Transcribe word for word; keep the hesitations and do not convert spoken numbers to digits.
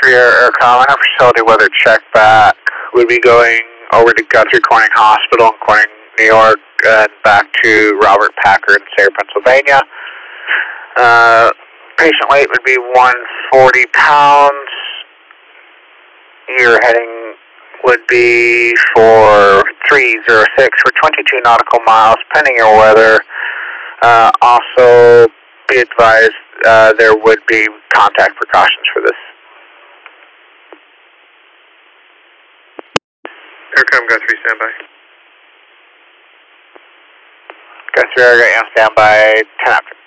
three Air Aircom, our facility weather check back. We'd be going over to Guthrie Corning Hospital in Corning, New York, and back to Robert Packard in Sayre, Pennsylvania. Uh, patient weight would be one hundred forty pounds. Your heading would be for three oh six for twenty-two nautical miles, pending your weather. Uh, also, be advised uh, there would be contact precautions for this. Aircom Guthrie, standby. Guthrie, I got you on standby, ten after.